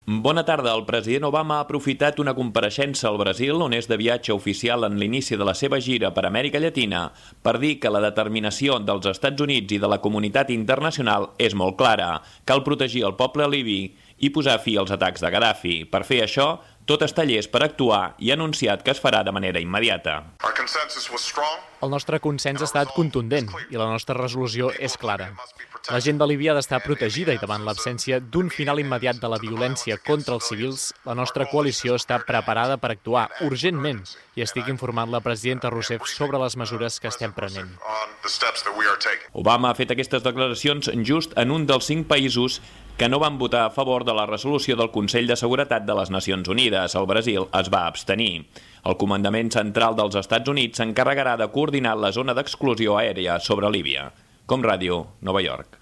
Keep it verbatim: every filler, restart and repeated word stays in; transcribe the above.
Bona tarda. El president Obama ha aprofitat una compareixença al Brasil, on és de viatge oficial en l'inici de la seva gira per Amèrica Llatina, per dir que la determinació dels Estats Units i de la comunitat internacional és molt clara. Cal protegir el poble libi i posar fi als atacs de Gaddafi. Per fer això, tot està llest per actuar i ha anunciat que es farà de manera immediata. El nostre consens ha estat contundent i la nostra resolució és clara. La gent de Líbia ha d'estar protegida i davant l'absència d'un final immediat de la violència contra els civils, la nostra coalició està preparada per actuar urgentment i estic informant la presidenta Rousseff sobre les mesures que estem prenent. Obama ha fet aquestes declaracions just en un dels cinc països que no van votar a favor de la resolució del Consell de Seguretat de les Nacions Unides. El Brasil es va abstenir. El Comandament Central dels Estats Units s'encarregarà de coordinar la zona d'exclusió aèria sobre Líbia. Com Ràdio, Nova York.